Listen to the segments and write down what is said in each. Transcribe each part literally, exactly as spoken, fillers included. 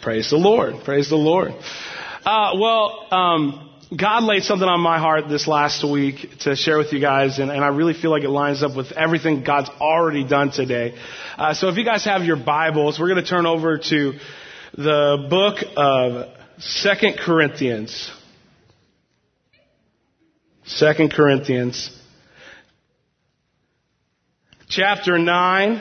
Praise the Lord. Praise the Lord. Uh, well, um, God laid something on my heart this last week to share with you guys, and, and I really feel like it lines up with everything God's already done today. Uh, so if you guys have your Bibles, we're going to turn over to the book of Second Corinthians. Second Corinthians. Chapter nine.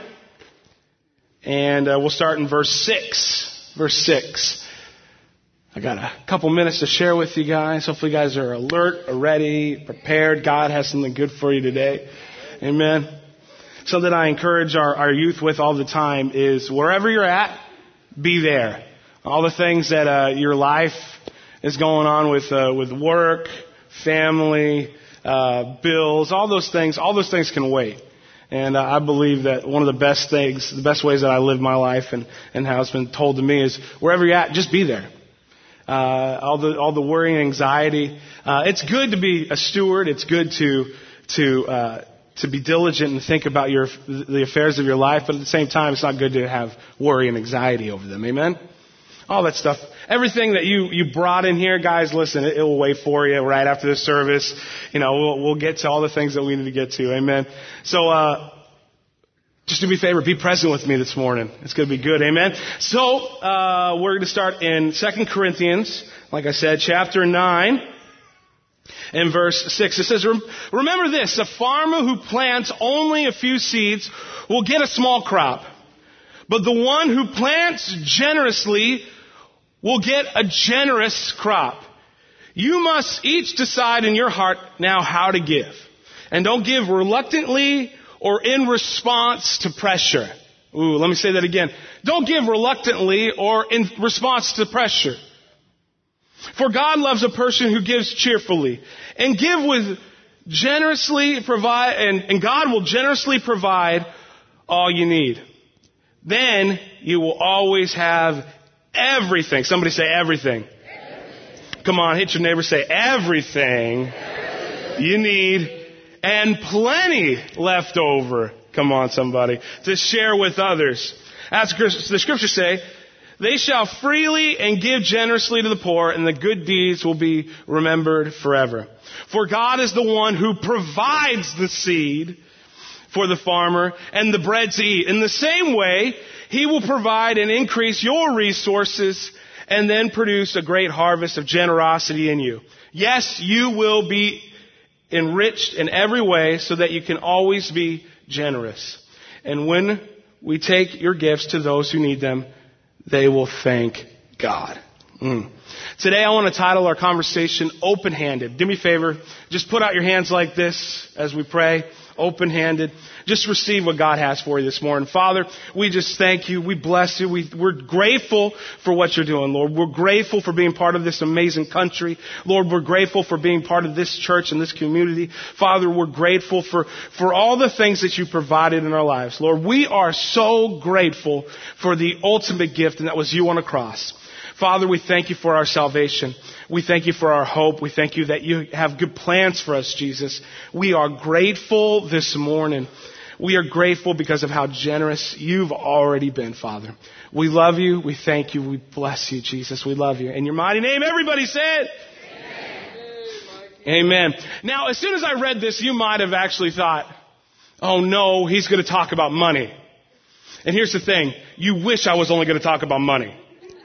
And uh, we'll start in verse six. Verse six. I got a couple minutes to share with you guys. Hopefully you guys are alert, ready, prepared. God has something good for you today. Amen. Something I encourage our, our youth with all the time is wherever you're at, be there. All the things that uh, your life is going on with uh, with work, family, uh, bills, all those things, all those things can wait. And uh, I believe that one of the best things, the best ways that I live my life and, and how it's been told to me is wherever you're at, just be there. Uh, all the, all the worry and anxiety. Uh, it's good to be a steward. It's good to, to, uh, to be diligent and think about your, the affairs of your life. But at the same time, it's not good to have worry and anxiety over them. Amen? All that stuff. Everything that you, you brought in here, guys, listen, it, it will wait for you right after the service. You know, we'll, we'll get to all the things that we need to get to. Amen. So, uh, just do me a favor, be present with me this morning. It's going to be good. Amen. So, uh, we're going to start in Second Corinthians, like I said, chapter nine and verse six. It says, remember this, a farmer who plants only a few seeds will get a small crop. But the one who plants generously will get a generous crop. You must each decide in your heart now how to give. And don't give reluctantly or in response to pressure. Ooh, let me say that again. Don't give reluctantly or in response to pressure. For God loves a person who gives cheerfully. And give with generously provide, and, and God will generously provide all you need. Then you will always have everything. Somebody say everything. everything. Come on, hit your neighbor, say everything, everything you need and plenty left over. Come on, somebody, to share with others. As the scriptures say, they shall freely and give generously to the poor, and the good deeds will be remembered forever. For God is the one who provides the seed for the farmer and the bread to eat. In the same way, He will provide and increase your resources and then produce a great harvest of generosity in you. Yes, you will be enriched in every way so that you can always be generous. And when we take your gifts to those who need them, they will thank God. Mm. Today I want to title our conversation, Open-Handed. Do me a favor, just put out your hands like this as we pray. Open-handed. Just receive what God has for you this morning. Father, we just thank you. We bless you. We, we're grateful for what you're doing, Lord. We're grateful for being part of this amazing country. Lord, we're grateful for being part of this church and this community. Father, we're grateful for, for all the things that you provided in our lives. Lord, we are so grateful for the ultimate gift, and that was you on a cross. Father, we thank you for our salvation. We thank you for our hope. We thank you that you have good plans for us, Jesus. We are grateful this morning. We are grateful because of how generous you've already been, Father. We love you. We thank you. We bless you, Jesus. We love you. In your mighty name, everybody said, Amen. Amen. Now, as soon as I read this, you might have actually thought, oh no, he's going to talk about money. And here's the thing. You wish I was only going to talk about money.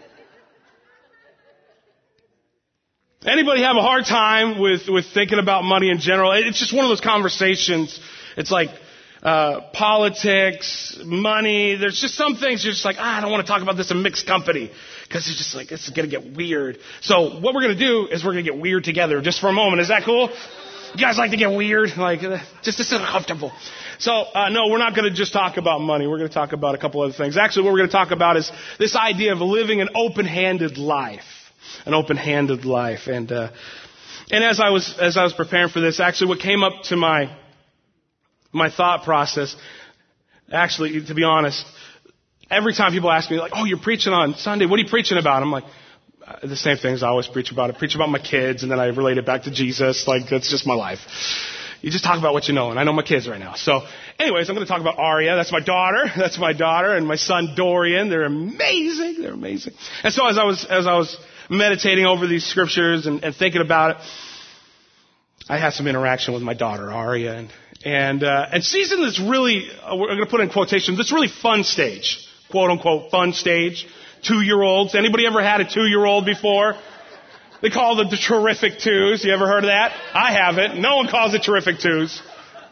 Anybody have a hard time with, with thinking about money in general? It's just one of those conversations. It's like uh, politics, money. There's just some things you're just like, ah, I don't want to talk about this in mixed company because it's just like, it's going to get weird. So what we're going to do is we're going to get weird together just for a moment. Is that cool? You guys like to get weird? Like, just to sit comfortable. So, uh, no, we're not going to just talk about money. We're going to talk about a couple other things. Actually, what we're going to talk about is this idea of living an open-handed life. An open-handed life. And, uh, and as I was, as I was preparing for this, actually what came up to my, my thought process, actually, to be honest, every time people ask me, like, oh, you're preaching on Sunday, what are you preaching about? I'm like, uh, the same things I always preach about. I preach about my kids, and then I relate it back to Jesus. Like, that's just my life. You just talk about what you know, and I know my kids right now. So anyways, I'm going to talk about Aria. That's my daughter. That's my daughter and my son Dorian. They're amazing. They're amazing. And so as I was, as I was meditating over these scriptures and, and thinking about it, I had some interaction with my daughter Aria, and and uh, and she's in this really, uh, we're going to put in quotations, this really fun stage, quote unquote fun stage. Two-year-olds. Anybody ever had a two-year-old before? They call them the terrific twos. You ever heard of that? I haven't. No one calls it terrific twos.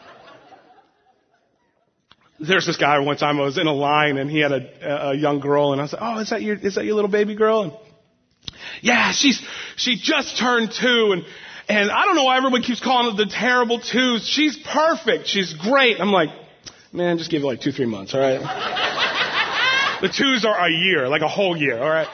There's this guy one time I was in a line and he had a, a young girl and I was like, oh, is that your, is that your little baby girl? And yeah, she's, she just turned two and, and I don't know why everyone keeps calling it the terrible twos. She's perfect. She's great. I'm like, man, just give it like two, three months. All right. The twos are a year, like a whole year. All right.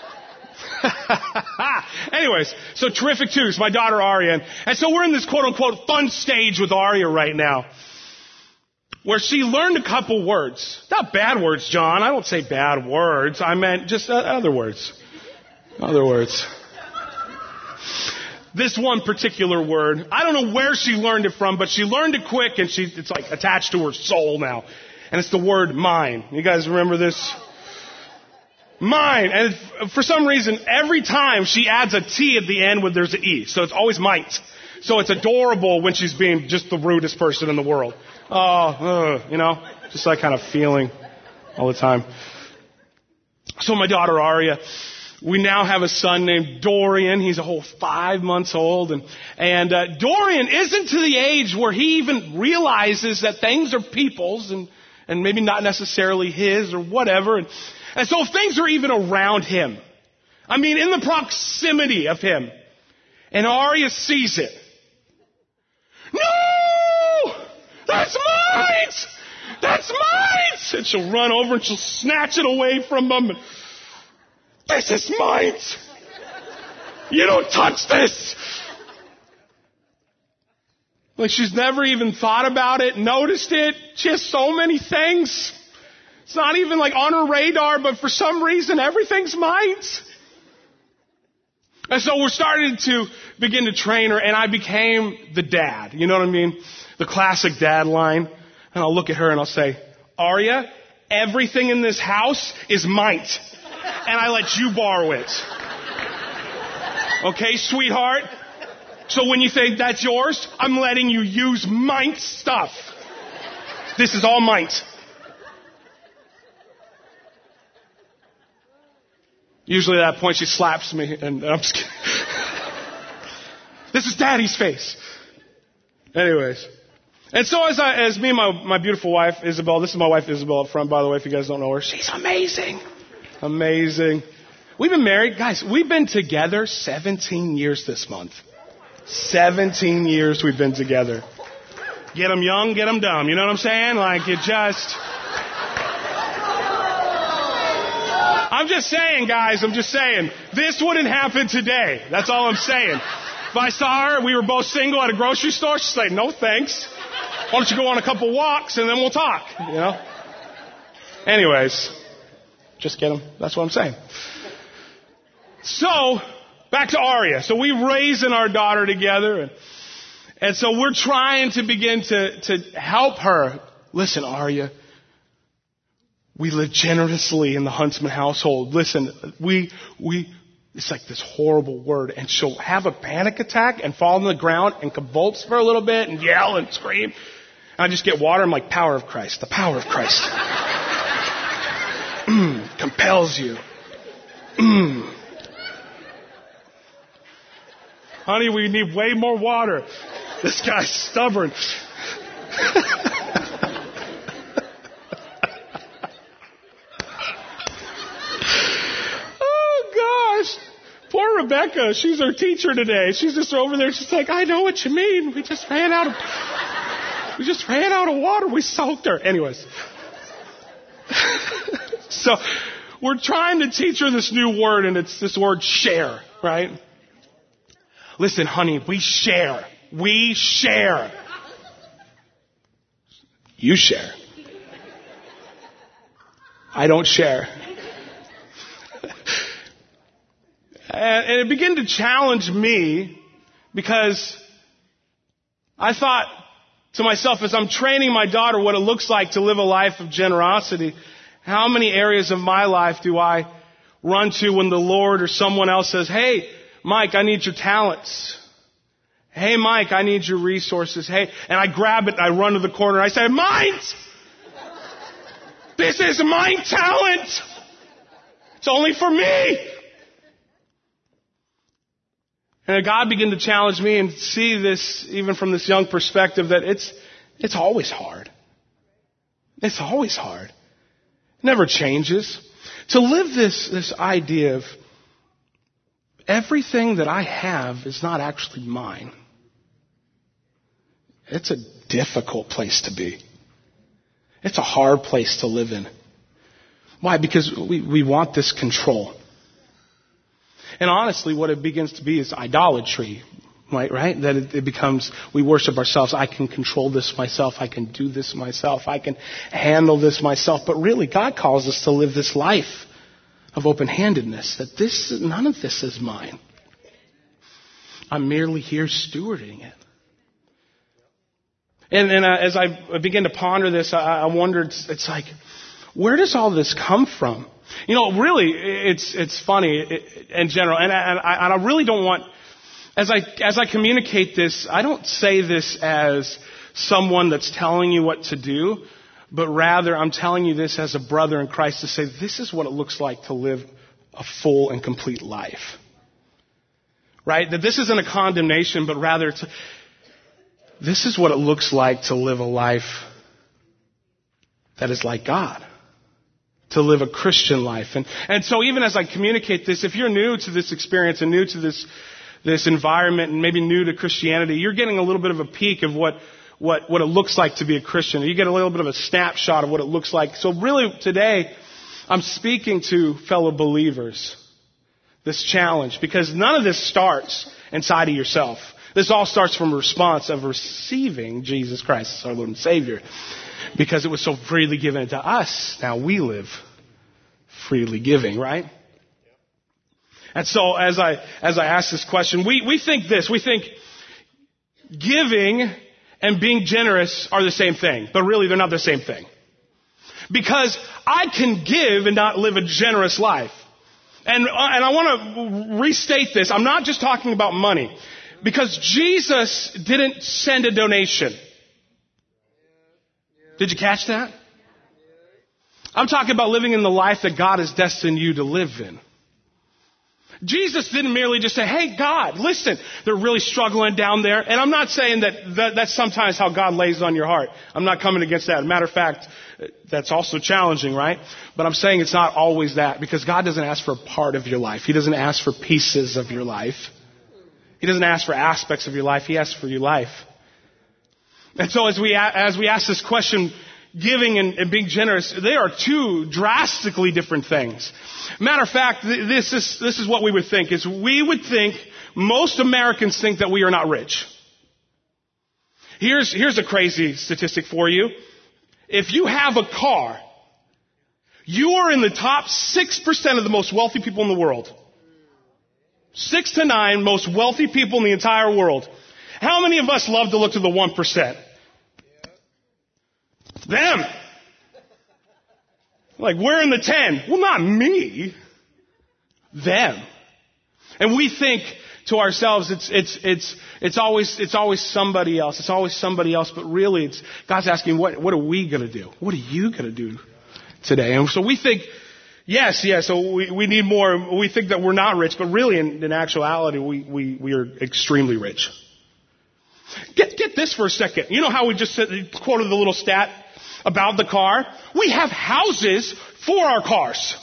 Anyways, so terrific twos, my daughter Aria. And, and so we're in this quote unquote fun stage with Aria right now, where she learned a couple words. Not bad words, John. I don't say bad words. I meant just uh, other words. Other words. This one particular word, I don't know where she learned it from, but she learned it quick and she, it's like attached to her soul now. And it's the word mine. You guys remember this? Mine. And for some reason, every time she adds a T at the end when there's an E. So it's always might. So it's adorable when she's being just the rudest person in the world. Oh, uh, you know, just that kind of feeling all the time. So my daughter Aria, we now have a son named Dorian. He's a whole five months old. And, and uh, Dorian isn't to the age where he even realizes that things are people's and and maybe not necessarily his or whatever. And, and so things are even around him. I mean, in the proximity of him. And Aria sees it. No! That's mine! That's mine! And she'll run over and she'll snatch it away from him. And, this is mine! You don't touch this! Like she's never even thought about it, noticed it. She has so many things. It's not even like on her radar, but for some reason everything's mine. And so we're starting to begin to train her, and I became the dad. You know what I mean? The classic dad line. And I'll look at her and I'll say, Aria, everything in this house is mine. And I let you borrow it. Okay, sweetheart? So when you say that's yours, I'm letting you use mine stuff. This is all mine. Usually at that point she slaps me and I'm just kidding. This is Daddy's face. Anyways. And so as I, as me and my, my beautiful wife, Isabel, this is my wife Isabel up front, by the way, if you guys don't know her. She's amazing. Amazing. We've been married, guys, we've been together seventeen years this month. seventeen years we've been together. Get them young, get them dumb. You know what I'm saying? Like, you just... I'm just saying, guys, I'm just saying. This wouldn't happen today. That's all I'm saying. If I saw her, we were both single at a grocery store, she'd say, no thanks. Why don't you go on a couple walks and then we'll talk, you know? Anyways, just get them. That's what I'm saying. So... back to Aria. So we're raising our daughter together. And, and so we're trying to begin to, to help her. Listen, Aria, we live generously in the Huntsman household. Listen, we, we, it's like this horrible word. And she'll have a panic attack and fall on the ground and convulse for a little bit and yell and scream. And I just get water. I'm like, power of Christ, the power of Christ. mm, compels you. Mm. Honey, we need way more water. This guy's stubborn. Oh, gosh. Poor Rebecca. She's our teacher today. She's just over there. She's like, I know what you mean. We just ran out of, we just ran out of water. We soaked her. Anyways. So we're trying to teach her this new word, and it's this word share, right? Listen, honey, we share. We share. You share. I don't share. And it began to challenge me because I thought, to myself as I'm training my daughter what it looks like to live a life of generosity. How many areas of my life do I run to when the Lord or someone else says, hey, Mike, I need your talents. Hey, Mike, I need your resources. Hey, and I grab it and I run to the corner and I say, mine! This is my talent! It's only for me! And God began to challenge me and see this, even from this young perspective, that it's it's always hard. It's always hard. It never changes. To live this, this idea of everything that I have is not actually mine. It's a difficult place to be. It's a hard place to live in. Why? Because we, we want this control. And honestly, what it begins to be is idolatry, right? Right? That it, it becomes, we worship ourselves. I can control this myself. I can do this myself. I can handle this myself. But really, God calls us to live this life of open-handedness. That this, none of this is mine. I'm merely here stewarding it. And, and uh, as I began to ponder this, I, I wondered, it's like, where does all this come from? You know, really, it's it's funny in general, and I, and I, and I really don't want, as I as I communicate this, I don't say this as someone that's telling you what to do, but rather I'm telling you this as a brother in Christ to say this is what it looks like to live a full and complete life. Right? That this isn't a condemnation, but rather it's, this is what it looks like to live a life that is like God. To live a Christian life. And, and so even as I communicate this, if you're new to this experience and new to this, this environment and maybe new to Christianity, you're getting a little bit of a peek of what, what, what it looks like to be a Christian. You get a little bit of a snapshot of what it looks like. So really today, I'm speaking to fellow believers. This challenge, because none of this starts inside of yourself. This all starts from a response of receiving Jesus Christ as our Lord and Savior. Because it was so freely given to us, now we live freely giving, right? And so as I as I ask this question, we, we think this. We think giving and being generous are the same thing. But really, they're not the same thing. Because I can give and not live a generous life. And, and I want to restate this. I'm not just talking about money. Because Jesus didn't send a donation. Did you catch that? I'm talking about living in the life that God has destined you to live in. Jesus didn't merely just say, hey, God, listen, they're really struggling down there. And I'm not saying that, that that's sometimes how God lays on your heart. I'm not coming against that. As a matter of fact, that's also challenging, right? But I'm saying it's not always that, because God doesn't ask for a part of your life. He doesn't ask for pieces of your life. He doesn't ask for aspects of your life. He asks for your life. And so as we as we ask this question, giving and, and being generous, they are two drastically different things. Matter of fact, this is this is what we would think. Is we would think, most Americans think that we are not rich. Here's here's a crazy statistic for you. If you have a car, you are in the top six percent of the most wealthy people in the world. Six to nine most wealthy people in the entire world. How many of us love to look to the one percent? Them. Like, we're in the ten. Well, not me. Them. And we think to ourselves, it's, it's, it's, it's always, it's always somebody else. It's always somebody else. But really, it's, God's asking, what, what are we going to do? What are you going to do today? And so we think, yes, yes, so we, we need more. We think that we're not rich. But really, in, in actuality, we, we, we are extremely rich. Get, get this for a second. You know how we just said, quoted the little stat about the car? We have houses for our cars.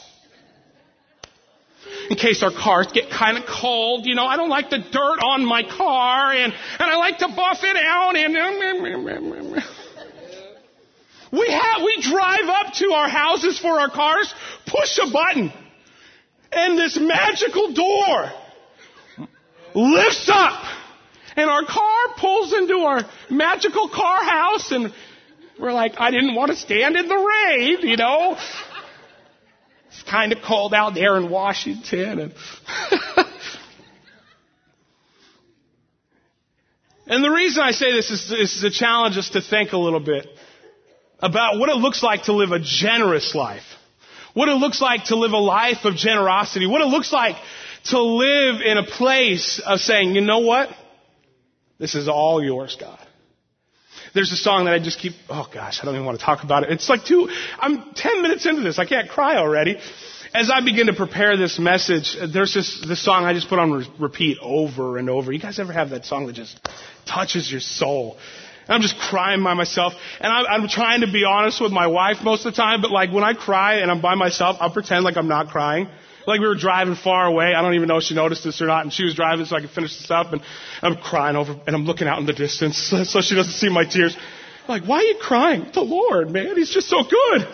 In case our cars get kind of cold, you know, I don't like the dirt on my car, and, and I like to buff it out, and we have, we drive up to our houses for our cars, push a button, and this magical door lifts up, and our car pulls into our magical car house, and we're like, I didn't want to stand in the rain, you know. It's kind of cold out there in Washington. And, And the reason I say this is, is to challenge us to think a little bit about what it looks like to live a generous life. What it looks like to live a life of generosity. What it looks like to live in a place of saying, you know what? This is all yours, God. There's a song that I just keep, oh gosh, I don't even want to talk about it. It's like two, I'm ten minutes into this. I can't cry already. As I begin to prepare this message, there's this, this song I just put on re- repeat over and over. You guys ever have that song that just touches your soul? And I'm just crying by myself. And I, I'm trying to be honest with my wife most of the time, but like when I cry and I'm by myself, I'll pretend like I'm not crying. Like we were driving far away. I don't even know if she noticed this or not. And she was driving so I could finish this up. And I'm crying over, and I'm looking out in the distance so she doesn't see my tears. I'm like, why are you crying? The Lord, man, He's just so good.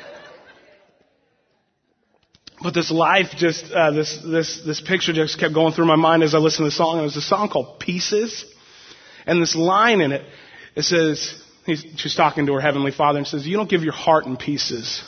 But this life just, uh, this, this, this picture just kept going through my mind as I listened to the song. And it was a song called Pieces. And this line in it, it says, he's, she's talking to her Heavenly Father and says, you don't give your heart in pieces.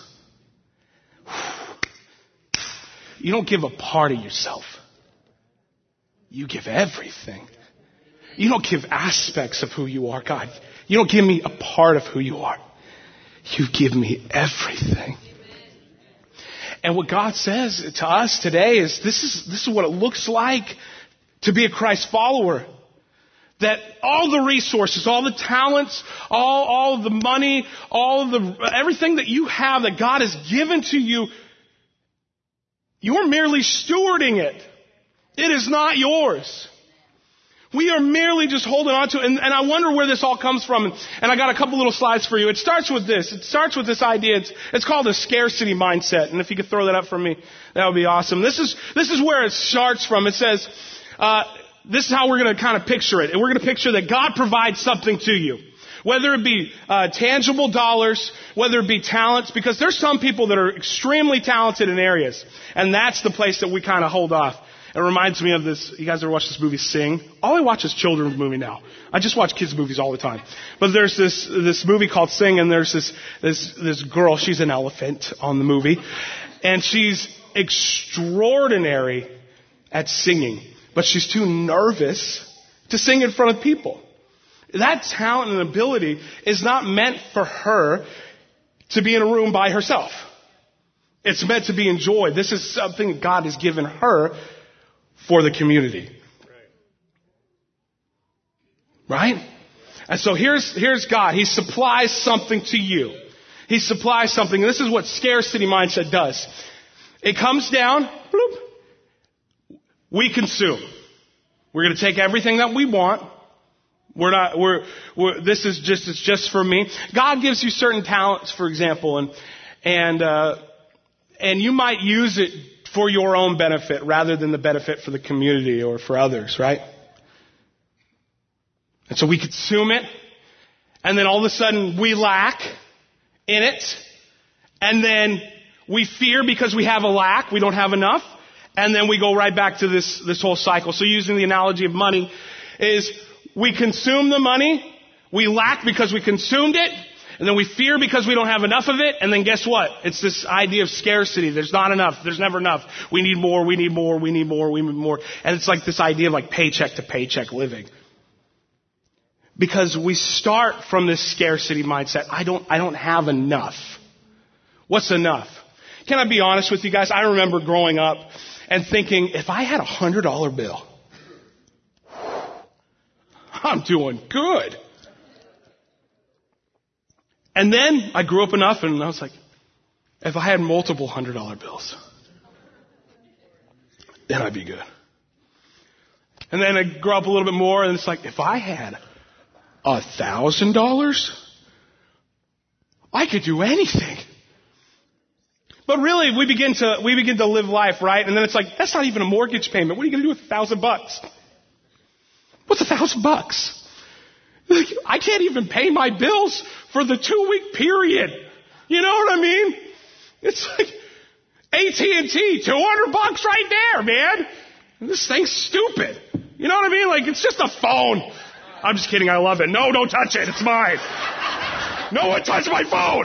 You don't give a part of yourself. You give everything. You don't give aspects of who you are, God. You don't give me a part of who you are. You give me everything. And what God says to us today is this is this is what it looks like to be a Christ follower. That all the resources, all the talents, all, all the money, all the everything that you have that God has given to you, you're merely stewarding it. It is not yours. We are merely just holding on to it. And, and I wonder where this all comes from. And, and I got a couple little slides for you. It starts with this. It starts with this idea. It's, it's called a scarcity mindset. And if you could throw that up for me, that would be awesome. This is, this is where it starts from. It says, uh, this is how we're going to kind of picture it. And we're going to picture that God provides something to you. Whether it be uh, tangible dollars, whether it be talents, because there's some people that are extremely talented in areas. And that's the place that we kind of hold off. It reminds me of this. You guys ever watch this movie Sing? All I watch is children's movie now. I just watch kids' movies all the time. But there's this this movie called Sing, and there's this this this girl. She's an elephant on the movie, and she's extraordinary at singing, but she's too nervous to sing in front of people. That talent and ability is not meant for her to be in a room by herself. It's meant to be enjoyed. This is something God has given her for the community. Right? And so here's, here's God. He supplies something to you. He supplies something. And this is what scarcity mindset does. It comes down, bloop, we consume. We're going to take everything that we want. We're not, we're, we're, this is just, it's just for me. God gives you certain talents, for example, and, and, uh, and you might use it for your own benefit rather than the benefit for the community or for others, right? And so we consume it, and then all of a sudden we lack in it, and then we fear because we have a lack, we don't have enough, and then we go right back to this, this whole cycle. So using the analogy of money is we consume the money, we lack because we consumed it, and then we fear because we don't have enough of it. And then guess what? It's this idea of scarcity. There's not enough. There's never enough. We need more. We need more. We need more. We need more. And it's like this idea of like paycheck to paycheck living. Because we start from this scarcity mindset. I don't, I don't have enough. What's enough? Can I be honest with you guys? I remember growing up and thinking, if I had a hundred dollar bill, I'm doing good. And then I grew up enough and I was like, if I had multiple hundred dollar bills, then I'd be good. And then I grew up a little bit more and it's like, if I had a thousand dollars, I could do anything. But really, we begin to, we begin to live life, right? And then it's like, that's not even a mortgage payment. What are you going to do with a thousand bucks? What's a thousand bucks? I can't even pay my bills for the two week period. You know what I mean? It's like A T and T, two hundred bucks right there, man. And this thing's stupid. You know what I mean? Like, it's just a phone. I'm just kidding. I love it. No, don't touch it. It's mine. No one touch my phone.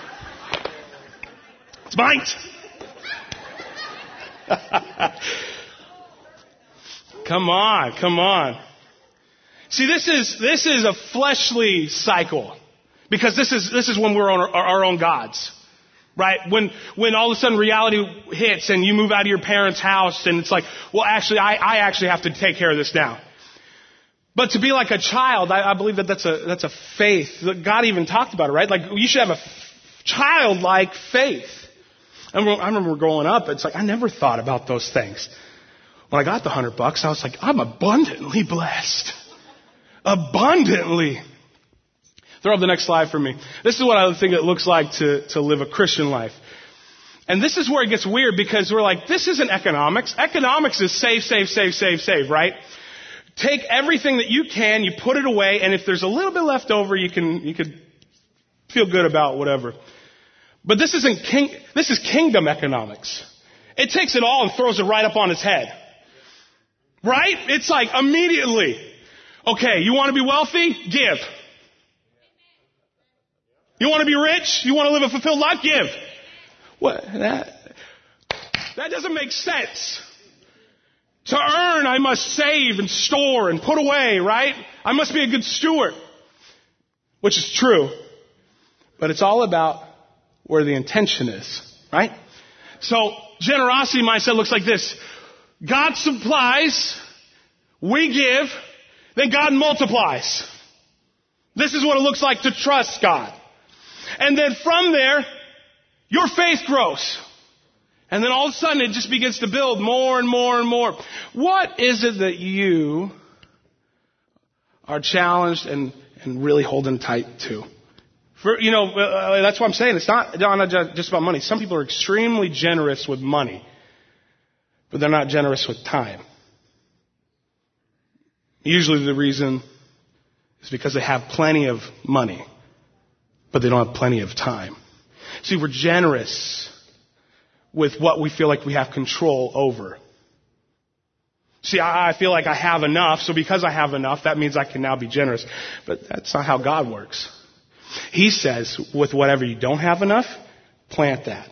It's mine. Come on, come on. See, this is, this is a fleshly cycle. Because this is, this is when we're our, our own gods. Right? When, when all of a sudden reality hits and you move out of your parents' house and it's like, well, actually, I, I actually have to take care of this now. But to be like a child, I, I believe that that's a, that's a faith. God even talked about it, right? Like, you should have a f- childlike faith. I remember, I remember growing up, it's like, I never thought about those things. When I got the hundred bucks, I was like, I'm abundantly blessed. Abundantly. Throw up the next slide for me. This is what I think it looks like to, to live a Christian life. And this is where it gets weird because we're like, this isn't economics. Economics is save, save, save, save, save, right? Take everything that you can, you put it away, and if there's a little bit left over, you can, you can feel good about whatever. But this isn't king, this is kingdom economics. It takes it all and throws it right up on its head. Right? It's like immediately. Okay, you want to be wealthy? Give. You want to be rich? You want to live a fulfilled life? Give. What? That, that doesn't make sense. To earn, I must save and store and put away, right? I must be a good steward. Which is true. But it's all about where the intention is, right? So, generosity mindset looks like this. God supplies, we give, then God multiplies. This is what it looks like to trust God. And then from there, your faith grows. And then all of a sudden it just begins to build more and more and more. What is it that you are challenged and, and really holding tight to? For, you know, uh, that's what I'm saying. It's not, not just about money. Some people are extremely generous with money, but they're not generous with time. Usually the reason is because they have plenty of money, but they don't have plenty of time. See, we're generous with what we feel like we have control over. See, I, I feel like I have enough, so because I have enough, that means I can now be generous. But that's not how God works. He says, with whatever you don't have enough, plant that.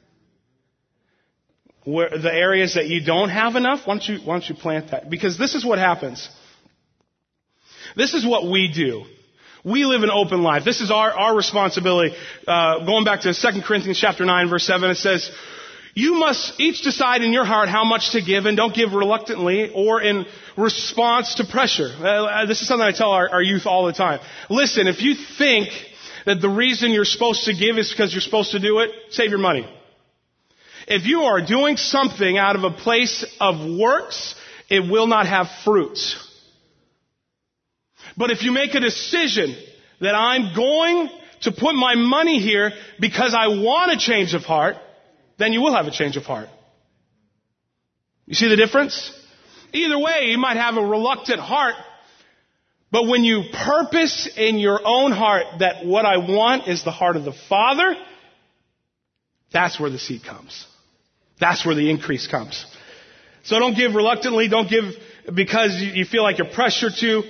Where the areas that you don't have enough, why don't you, why don't you plant that? Because this is what happens. This is what we do. We live an open life. This is our, our responsibility. Uh, going back to Second Corinthians chapter nine, verse seven, it says, you must each decide in your heart how much to give, and don't give reluctantly or in response to pressure. Uh, this is something I tell our, our youth all the time. Listen, if you think that the reason you're supposed to give is because you're supposed to do it, save your money. If you are doing something out of a place of works, it will not have fruits. But if you make a decision that I'm going to put my money here because I want a change of heart, then you will have a change of heart. You see the difference? Either way, you might have a reluctant heart, but when you purpose in your own heart that what I want is the heart of the Father, that's where the seed comes. That's where the increase comes. So don't give reluctantly. Don't give because you feel like you're pressured to.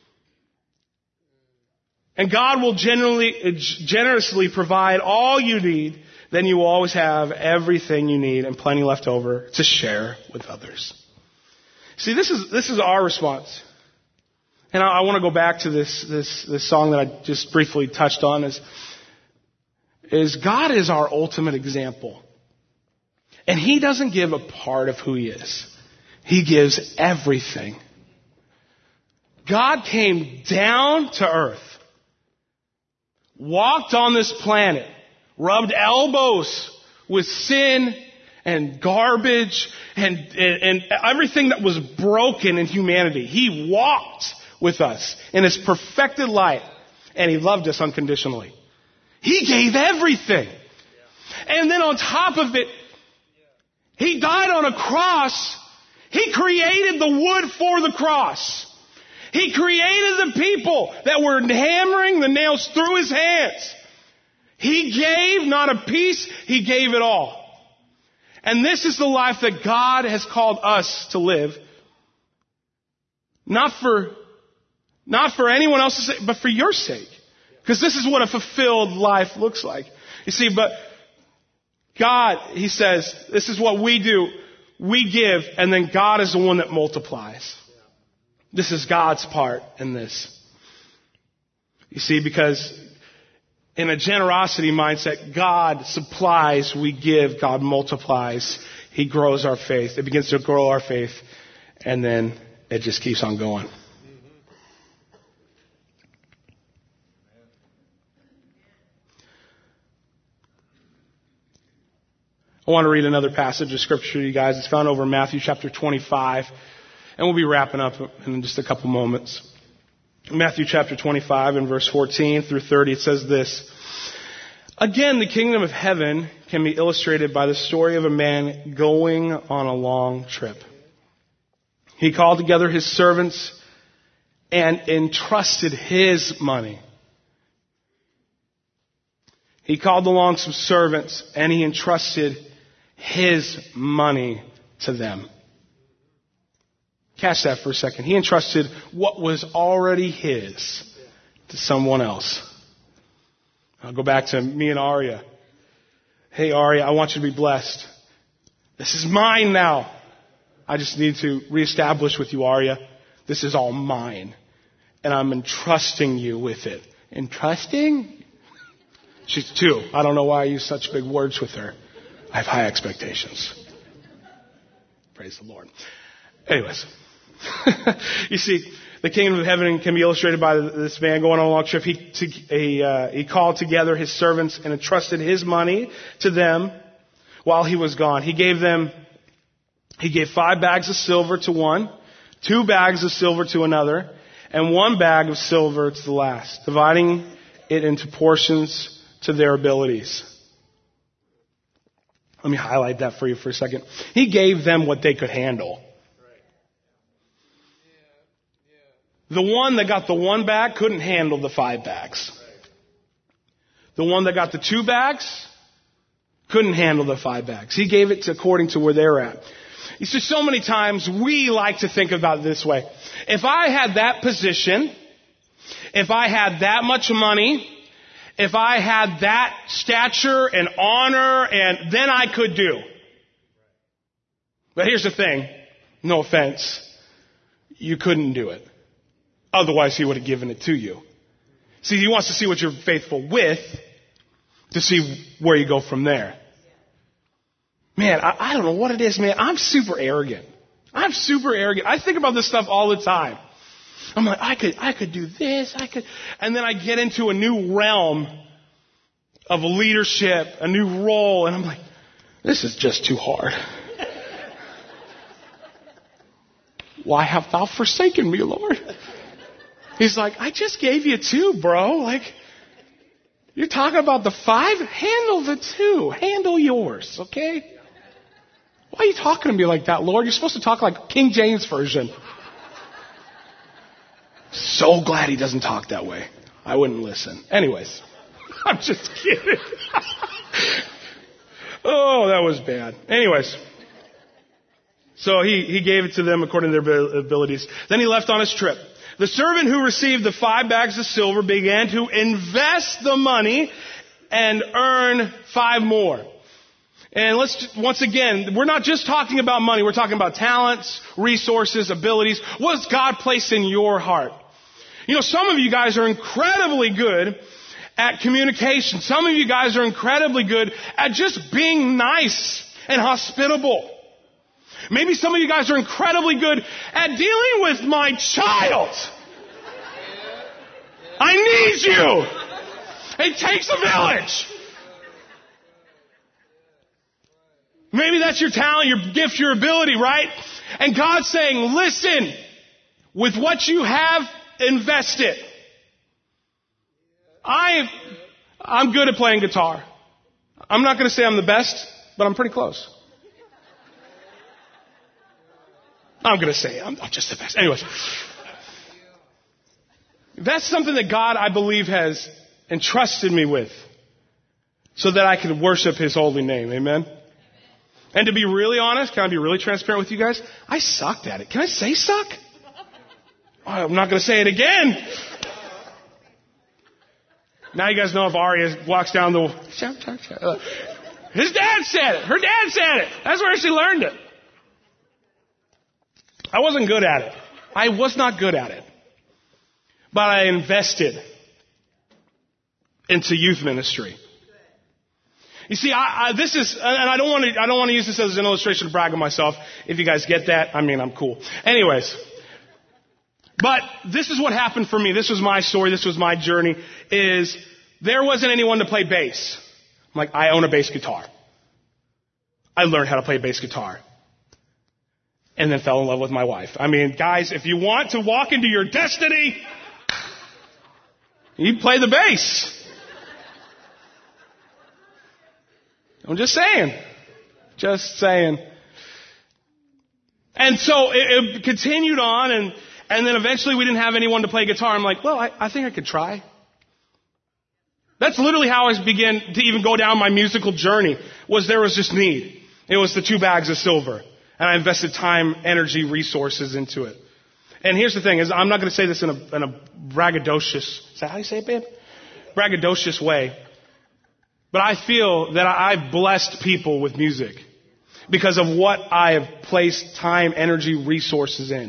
And God will generally, generously provide all you need. Then you will always have everything you need and plenty left over to share with others. See, this is this is our response. And I, I want to go back to this this this song that I just briefly touched on. Is is God is our ultimate example, and He doesn't give a part of who He is. He gives everything. God came down to earth, walked on this planet, rubbed elbows with sin and garbage and, and, and everything that was broken in humanity. He walked with us in His perfected light, and He loved us unconditionally. He gave everything. And then on top of it, He died on a cross. He created the wood for the cross. He created the people that were hammering the nails through His hands. He gave not a piece, He gave it all. And this is the life that God has called us to live. Not for, not for anyone else's sake, but for your sake. Because this is what a fulfilled life looks like. You see, but God, He says, this is what we do. We give, and then God is the one that multiplies. This is God's part in this. You see, because in a generosity mindset, God supplies, we give, God multiplies. He grows our faith. It begins to grow our faith, and then it just keeps on going. I want to read another passage of Scripture to you guys. It's found over in Matthew chapter twenty-five, and we'll be wrapping up in just a couple moments. Matthew chapter twenty-five and verse fourteen through thirty, it says this. Again, the kingdom of heaven can be illustrated by the story of a man going on a long trip. He called together his servants and entrusted his money. He called along some servants and he entrusted his money to them. Catch that for a second. He entrusted what was already his to someone else. I'll go back to me and Aria. Hey, Aria, I want you to be blessed. This is mine now. I just need to reestablish with you, Aria. This is all mine. And I'm entrusting you with it. Entrusting? She's two. I don't know why I use such big words with her. I have high expectations. Praise the Lord. Anyways. You see, the kingdom of heaven can be illustrated by this man going on a long trip. He, to, he, uh, he called together his servants and entrusted his money to them while he was gone. He gave them, he gave five bags of silver to one, two bags of silver to another, and one bag of silver to the last, dividing it into portions to their abilities. Let me highlight that for you for a second. He gave them what they could handle. The one that got the one bag couldn't handle the five bags. The one that got the two bags couldn't handle the five bags. He gave it to, according to where they're at. You see, so many times we like to think about it this way. If I had that position, if I had that much money, if I had that stature and honor, and then I could do. But here's the thing. No offense. You couldn't do it. Otherwise, he would have given it to you. See, he wants to see what you're faithful with to see where you go from there. Man, I, I don't know what it is, man. I'm super arrogant. I'm super arrogant. I think about this stuff all the time. I'm like, I could, I could do this, I could, and then I get into a new realm of leadership, a new role, and I'm like, this is just too hard. Why have thou forsaken me, Lord? He's like, I just gave you two, bro. Like, you're talking about the five? Handle the two. Handle yours, okay? Why are you talking to me like that, Lord? You're supposed to talk like King James Version. So glad he doesn't talk that way. I wouldn't listen. Anyways, I'm just kidding. Oh, that was bad. Anyways. So he, he gave it to them according to their abilities. Then he left on his trip. The servant who received the five bags of silver began to invest the money and earn five more. And let's, once again, we're not just talking about money. We're talking about talents, resources, abilities. What has God placed in your heart? You know, some of you guys are incredibly good at communication. Some of you guys are incredibly good at just being nice and hospitable. Maybe some of you guys are incredibly good at dealing with my child. I need you. It takes a village. Maybe that's your talent, your gift, your ability, right? And God's saying, listen, with what you have, invest it. I, I'm good at playing guitar. I'm not going to say I'm the best, but I'm pretty close. I'm going to say I'm, I'm just the best. Anyways, that's something that God, I believe, has entrusted me with so that I can worship His holy name. Amen? And to be really honest, can I be really transparent with you guys? I sucked at it. Can I say suck? Oh, I'm not going to say it again. Now you guys know if Aria walks down the... His dad said it. Her dad said it. That's where she learned it. I wasn't good at it. I was not good at it. But I invested into youth ministry. You see, I, I, this is, and I don't want to, I don't want to use this as an illustration to brag on myself. If you guys get that, I mean, I'm cool. Anyways. But this is what happened for me. This was my story. This was my journey, is there wasn't anyone to play bass. I'm like, I own a bass guitar. I learned how to play bass guitar. And then fell in love with my wife. I mean, guys, if you want to walk into your destiny, you play the bass. I'm just saying. Just saying. And so it, it continued on, and, and then eventually we didn't have anyone to play guitar. I'm like, well, I, I think I could try. That's literally how I began to even go down my musical journey, was there was just need. It was the two bags of silver. And I invested time, energy, resources into it. And here's the thing, is I'm not going to say this in a, in a braggadocious, is that how you say it, babe? Braggadocious way. But I feel that I've blessed people with music because of what I have placed time, energy, resources in.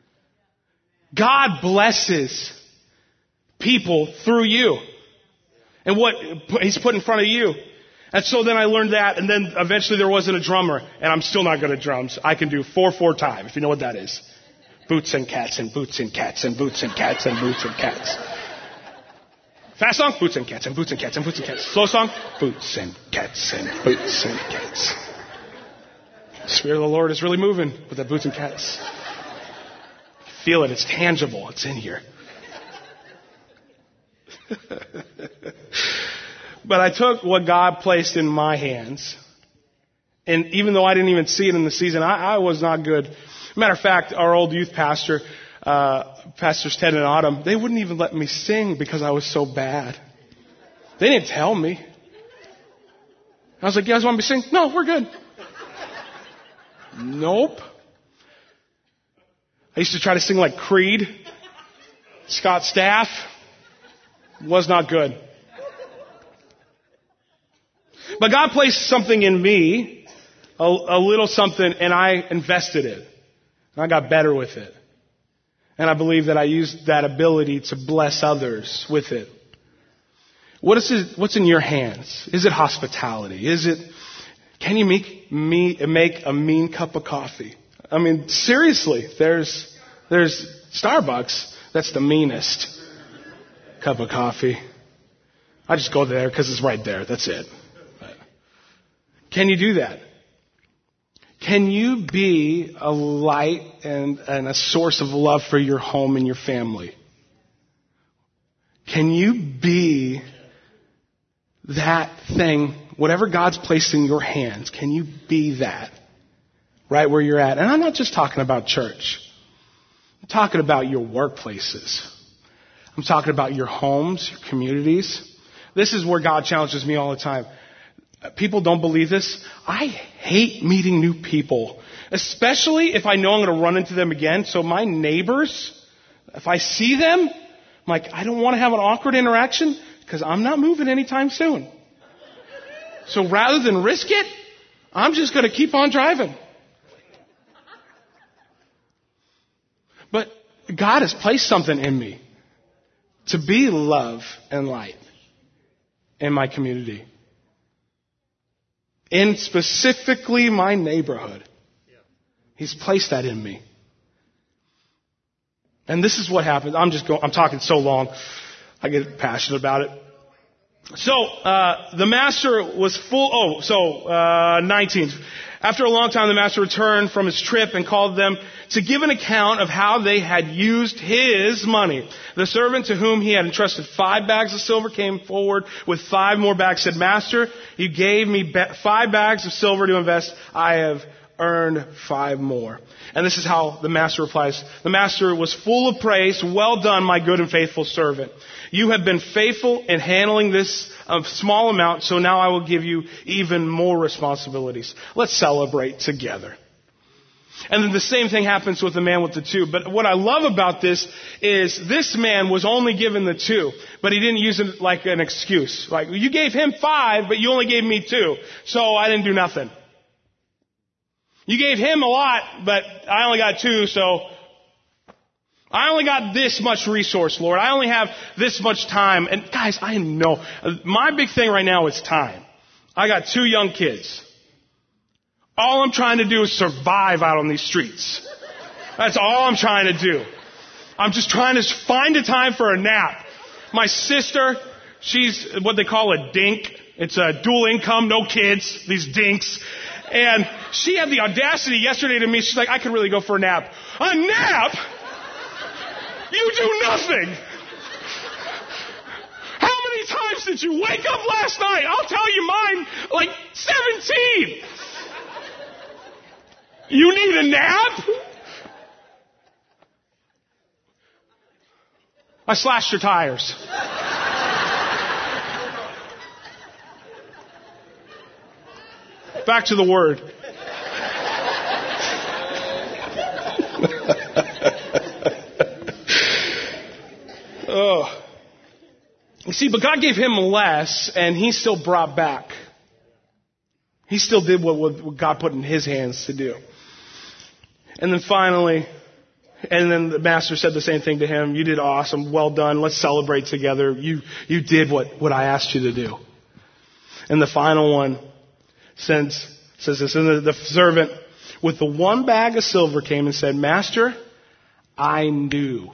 God blesses people through you and what He's put in front of you. And so then I learned that, and then eventually there wasn't a drummer, and I'm still not good at drums. I can do four four time, if you know what that is. Boots and cats and boots and cats and boots and cats and boots and cats. Fast song, boots and cats and boots and cats and boots and cats. Slow song, boots and cats and boots and cats. The Spirit of the Lord is really moving with the boots and cats. Feel it, it's tangible, it's in here. But I took what God placed in my hands, and even though I didn't even see it in the season, I, I was not good. Matter of fact, our old youth pastor, uh, Pastors Ted and Autumn, they wouldn't even let me sing because I was so bad. They didn't tell me. I was like, you guys want me to sing? No, we're good. Nope. I used to try to sing like Creed, Scott Staff. Was not good. But God placed something in me, a, a little something, and I invested it. And I got better with it. And I believe that I used that ability to bless others with it. What is it, what's in your hands? Is it hospitality? Is it, can you make me make a mean cup of coffee? I mean, seriously, there's there's Starbucks. That's the meanest cup of coffee. I just go there because it's right there. That's it. Can you do that? Can you be a light and, and a source of love for your home and your family? Can you be that thing, whatever God's placed in your hands, can you be that right where you're at? And I'm not just talking about church. I'm talking about your workplaces. I'm talking about your homes, your communities. This is where God challenges me all the time. People don't believe this. I hate meeting new people, especially if I know I'm going to run into them again. So my neighbors, if I see them, I'm like, I don't want to have an awkward interaction because I'm not moving anytime soon. So rather than risk it, I'm just going to keep on driving. But God has placed something in me to be love and light in my community. In specifically my neighborhood. He's placed that in me. And this is what happens. I'm just going, I'm talking so long. I get passionate about it. So, uh, the master was full, oh, so, uh, nineteen. After a long time, the master returned from his trip and called them to give an account of how they had used his money. The servant to whom he had entrusted five bags of silver came forward with five more bags, said, Master, you gave me ba- five bags of silver to invest. I have earned five more. And this is how the master replies. The master was full of praise. Well done, my good and faithful servant. You have been faithful in handling this uh, small amount, so now I will give you even more responsibilities. Let's celebrate together. And then the same thing happens with the man with the two. But what I love about this is this man was only given the two, but he didn't use it like an excuse. Like, you gave him five, but you only gave me two, so I didn't do nothing. You gave him a lot, but I only got two, so I only got this much resource, Lord. I only have this much time. And guys, I know. My big thing right now is time. I got two young kids. All I'm trying to do is survive out on these streets. That's all I'm trying to do. I'm just trying to find a time for a nap. My sister, she's what they call a dink. It's a dual income, no kids, these dinks. And she had the audacity yesterday to me. She's like, I could really go for a nap. A nap? You do nothing. How many times did you wake up last night? I'll tell you mine, like seventeen. You need a nap? I slashed your tires. Back to the word. Oh. You see, but God gave him less, and he still brought back. He still did what, what God put in his hands to do. And then finally, and then the master said the same thing to him. You did awesome. Well done. Let's celebrate together. You, you did what, what I asked you to do. And the final one says, says this, and the, the servant with the one bag of silver came and said, Master, I knew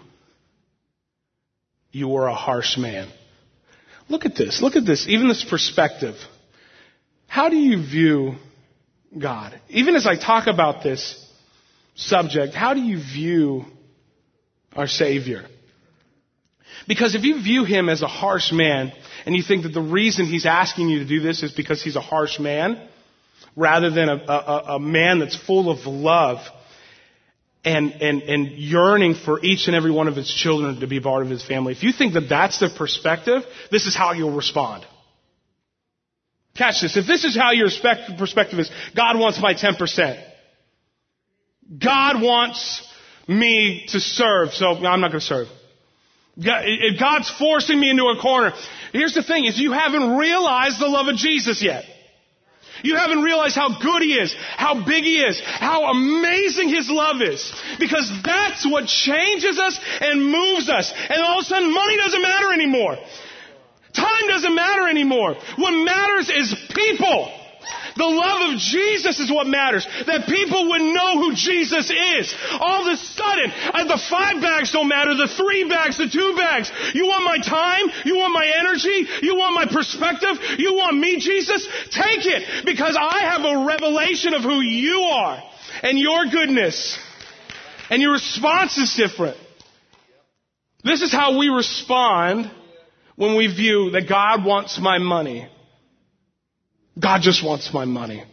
you were a harsh man. Look at this. Look at this. Even this perspective. How do you view God? Even as I talk about this subject, how do you view our Savior? Because if you view him as a harsh man, and you think that the reason he's asking you to do this is because he's a harsh man, rather than a, a, a man that's full of love and, and, and yearning for each and every one of his children to be part of his family, if you think that that's the perspective, this is how you'll respond. Catch this. If this is how your perspective is, God wants my ten percent. God wants me to serve, so I'm not going to serve. If God's forcing me into a corner, here's the thing, is you haven't realized the love of Jesus yet. You haven't realized how good he is, how big he is, how amazing his love is. Because that's what changes us and moves us. And all of a sudden, money doesn't matter anymore. Time doesn't matter anymore. What matters is people. The love of Jesus is what matters. That people would know who Jesus is. All of a sudden, the five bags don't matter. The three bags, the two bags. You want my time? You want my energy? You want my perspective? You want me, Jesus? Take it. Because I have a revelation of who you are. And your goodness. And your response is different. This is how we respond when we view that God wants my money. God just wants my money.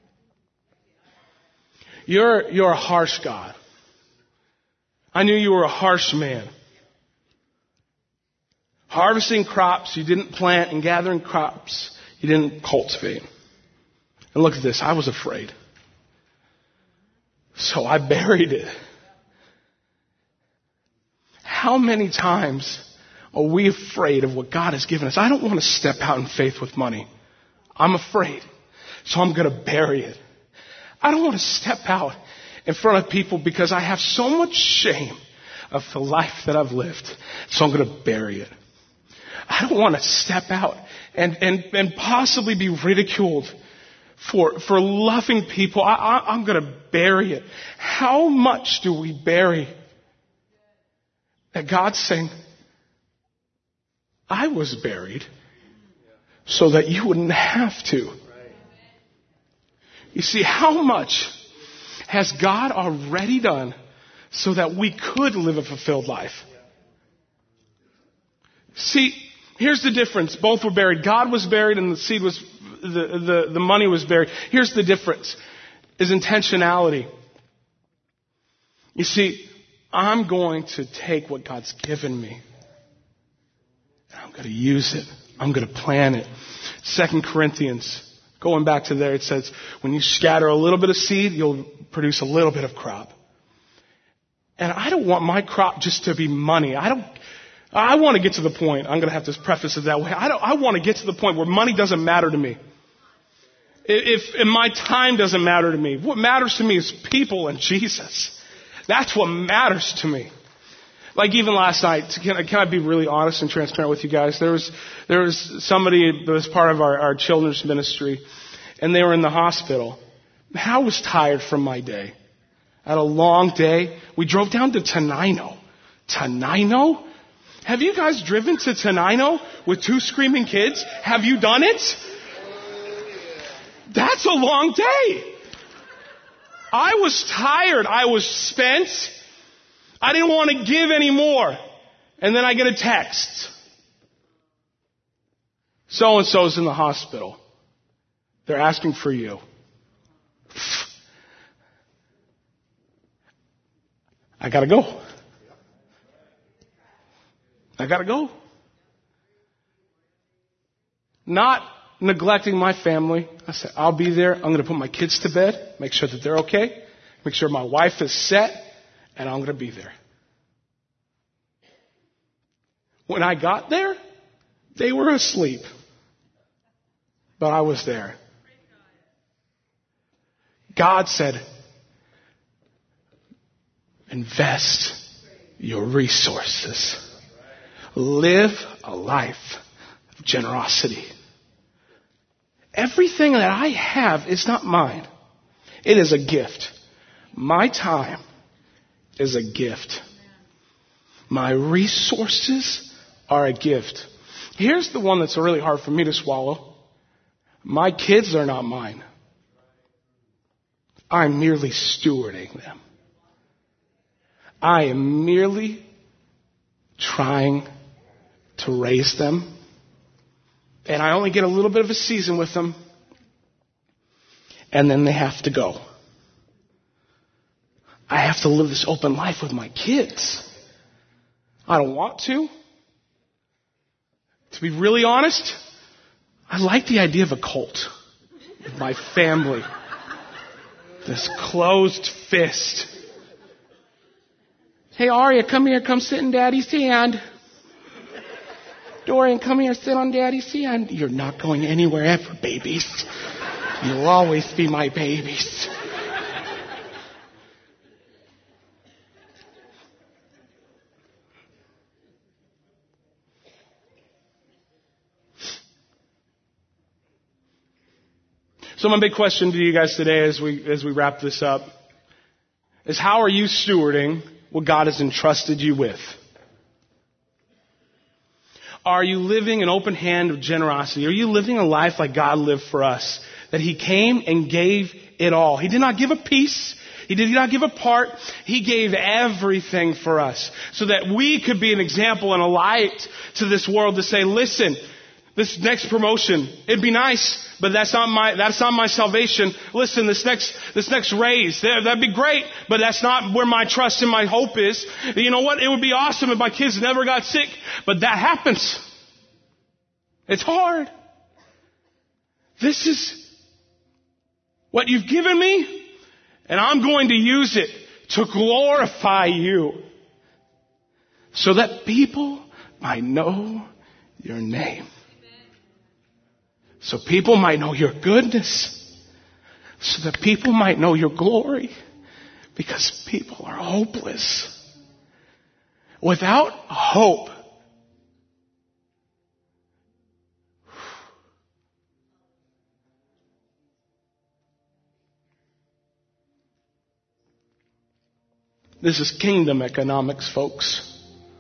You're, you're a harsh God. I knew you were a harsh man. Harvesting crops you didn't plant and gathering crops you didn't cultivate. And look at this. I was afraid. So I buried it. How many times are we afraid of what God has given us? I don't want to step out in faith with money. I'm afraid. So I'm going to bury it. I don't want to step out in front of people because I have so much shame of the life that I've lived. So I'm going to bury it. I don't want to step out and, and, and possibly be ridiculed for, for loving people. I, I, I'm going to bury it. How much do we bury that God's saying, I was buried so that you wouldn't have to. You see, how much has God already done so that we could live a fulfilled life? See, here's the difference. Both were buried. God was buried and the seed was, the, the, the money was buried. Here's the difference, is intentionality. You see, I'm going to take what God's given me and I'm going to use it. I'm going to plan it. Second Corinthians, going back to there, it says, when you scatter a little bit of seed, you'll produce a little bit of crop. And I don't want my crop just to be money. I don't, I want to get to the point, I'm going to have to preface it that way. I don't, I want to get to the point where money doesn't matter to me. If, if my time doesn't matter to me, what matters to me is people and Jesus. That's what matters to me. Like even last night, can I, can I be really honest and transparent with you guys? There was there was somebody that was part of our, our children's ministry, and they were in the hospital. I was tired from my day. I had a long day. We drove down to Tenino. Tenino? Have you guys driven to Tenino with two screaming kids? Have you done it? That's a long day. I was tired. I was spent. I didn't want to give anymore. And then I get a text. So-and-so's in the hospital. They're asking for you. I gotta go. I gotta go. Not neglecting my family. I said, I'll be there. I'm going to put my kids to bed, make sure that they're okay, make sure my wife is set, and I'm going to be there. When I got there, they were asleep. But I was there. God said, invest your resources. Live a life of generosity. Everything that I have is not mine. It is a gift. My time is a gift. My resources are a gift. Here's the one that's really hard for me to swallow. My kids are not mine. I'm merely stewarding them. I am merely trying to raise them. And I only get a little bit of a season with them. And then they have to go. I have to live this open life with my kids. I don't want to. To be really honest, I like the idea of a cult with my family. This closed fist. Hey, Aria, come here. Come sit in Daddy's hand. Dorian, come here, sit on Daddy's hand. You're not going anywhere ever, babies. You'll always be my babies. So my big question to you guys today as we as we wrap this up is, how are you stewarding what God has entrusted you with? Are you living an open hand of generosity? Are you living a life like God lived for us? That He came and gave it all. He did not give a piece. He did not give a part. He gave everything for us so that we could be an example and a light to this world to say, listen, this next promotion, it'd be nice, but that's not my, that's not my salvation. Listen, this next, this next raise, that'd be great, but that's not where my trust and my hope is. You know what? It would be awesome if my kids never got sick, but that happens. It's hard. This is what you've given me, and I'm going to use it to glorify you so that people might know your name. So people might know your goodness. So that people might know your glory. Because people are hopeless. Without hope, this is kingdom economics, folks.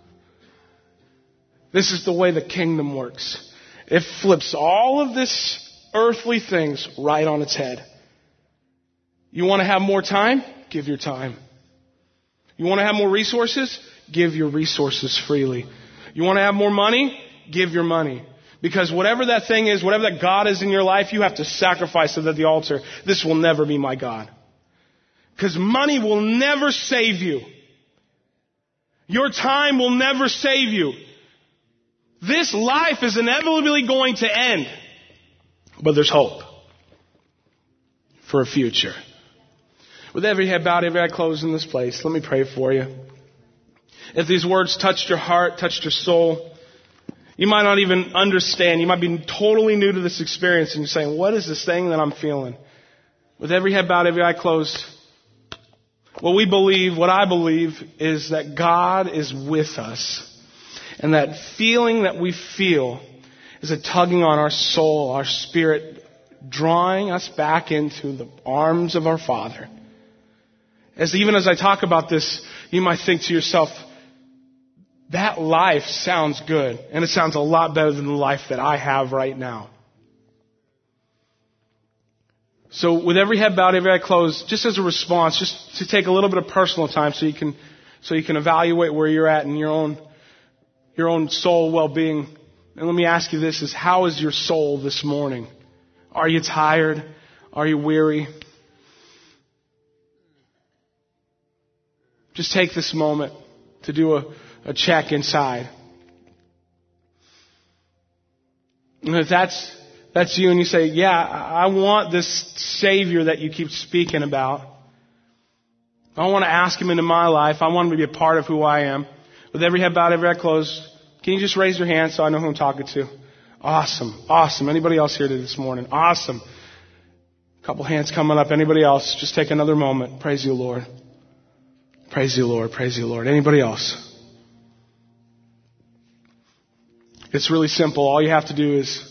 This is the way the kingdom works. It flips all of this earthly things right on its head. You want to have more time? Give your time. You want to have more resources? Give your resources freely. You want to have more money? Give your money. Because whatever that thing is, whatever that God is in your life, you have to sacrifice it at the altar. This will never be my God. Because money will never save you. Your time will never save you. This life is inevitably going to end. But there's hope for a future. With every head bowed, every eye closed in this place, let me pray for you. If these words touched your heart, touched your soul, you might not even understand. You might be totally new to this experience and you're saying, what is this thing that I'm feeling? With every head bowed, every eye closed, What we believe, what I believe, is that God is with us. And that feeling that we feel is a tugging on our soul, our spirit, drawing us back into the arms of our Father. As even as I talk about this, you might think to yourself, that life sounds good. And it sounds a lot better than the life that I have right now. So with every head bowed, every eye closed, just as a response, just to take a little bit of personal time so you can, so you can evaluate where you're at in your own, your own soul well-being. And let me ask you this, is how is your soul this morning? Are you tired? Are you weary? Just take this moment to do a, a check inside. And if that's, that's you and you say, yeah, I want this Savior that you keep speaking about. I want to ask Him into my life. I want Him to be a part of who I am. With every head bowed, every eye closed, can you just raise your hand so I know who I'm talking to? Awesome. Awesome. Anybody else here this morning? Awesome. A couple hands coming up. Anybody else? Just take another moment. Praise you, Lord. Praise you, Lord. Praise you, Lord. Anybody else? It's really simple. All you have to do is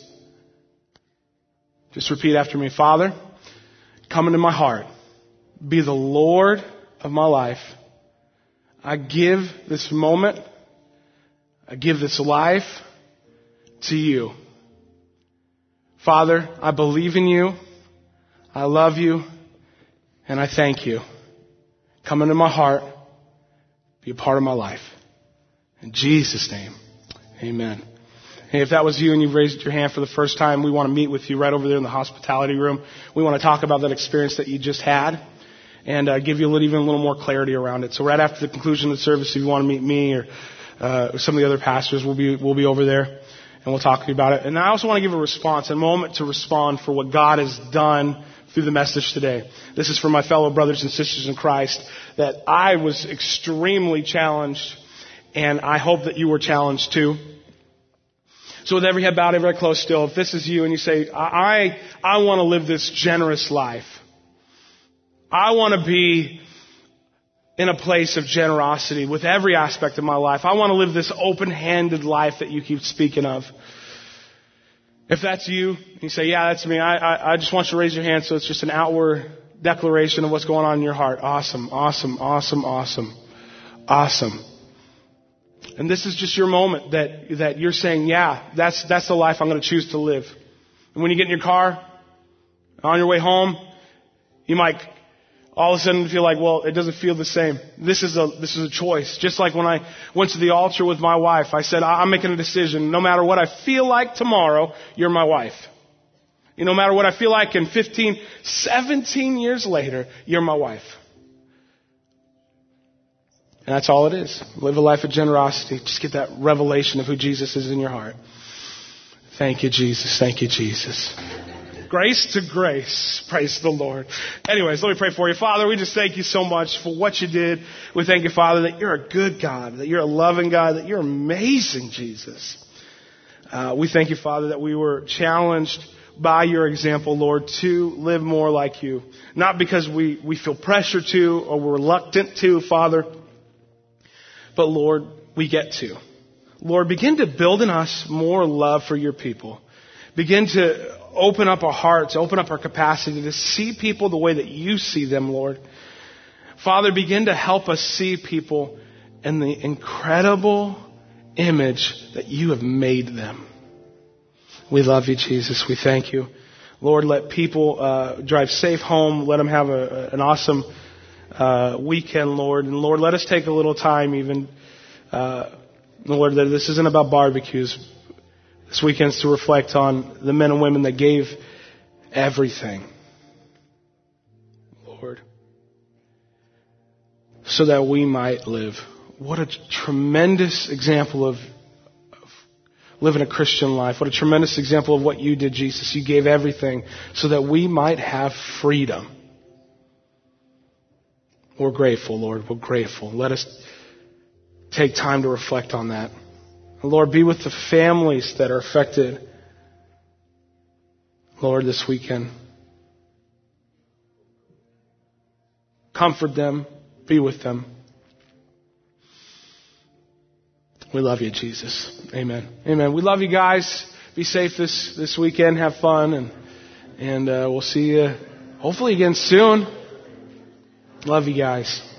just repeat after me. Father, come into my heart. Be the Lord of my life. I give this moment, I give this life to you. Father, I believe in you. I love you. And I thank you. Come into my heart. Be a part of my life. In Jesus' name, amen. Hey, if that was you and you've raised your hand for the first time, we want to meet with you right over there in the hospitality room. We want to talk about that experience that you just had and uh, give you a little, even a little more clarity around it. So right after the conclusion of the service, if you want to meet me or uh, some of the other pastors, we'll be we'll be over there and we'll talk to you about it. And I also want to give a response, a moment to respond for what God has done through the message today. This is for my fellow brothers and sisters in Christ, that I was extremely challenged, and I hope that you were challenged too. So with every head bowed, every eye closed still, if this is you and you say, I, I want to live this generous life. I want to be in a place of generosity with every aspect of my life. I want to live this open-handed life that you keep speaking of. If that's you, you say, yeah, that's me. I, I, I just want you to raise your hand so it's just an outward declaration of what's going on in your heart. Awesome, awesome, awesome, awesome, awesome. And this is just your moment that, that you're saying, yeah, that's, that's the life I'm going to choose to live. And when you get in your car, on your way home, you might all of a sudden feel like, well, it doesn't feel the same. This is a, this is a choice. Just like when I went to the altar with my wife, I said, I'm making a decision. No matter what I feel like tomorrow, you're my wife. You know, no matter what I feel like in fifteen, seventeen years later, you're my wife. And that's all it is. Live a life of generosity. Just get that revelation of who Jesus is in your heart. Thank you, Jesus. Thank you, Jesus. Grace to grace. Praise the Lord. Anyways, let me pray for you. Father, we just thank you so much for what you did. We thank you, Father, that you're a good God, that you're a loving God, that you're amazing, Jesus. Uh, we thank you, Father, that we were challenged by your example, Lord, to live more like you. Not because we, we feel pressure to or we're reluctant to, Father, but Lord, we get to. Lord, begin to build in us more love for your people. Begin to open up our hearts, open up our capacity to see people the way that you see them, Lord. Father, begin to help us see people in the incredible image that you have made them. We love you, Jesus. We thank you. Lord, let people uh, drive safe home. Let them have a, an awesome uh, weekend, Lord. And Lord, let us take a little time even, uh, Lord, that this isn't about barbecues. This weekend's to reflect on the men and women that gave everything, Lord, so that we might live. What a tremendous example of, of living a Christian life. What a tremendous example of what you did, Jesus. You gave everything so that we might have freedom. We're grateful, Lord. We're grateful. Let us take time to reflect on that. Lord, be with the families that are affected, Lord, this weekend. Comfort them. Be with them. We love you, Jesus. Amen. Amen. We love you guys. Be safe this, this weekend. Have fun. And, and uh, we'll see you hopefully again soon. Love you guys.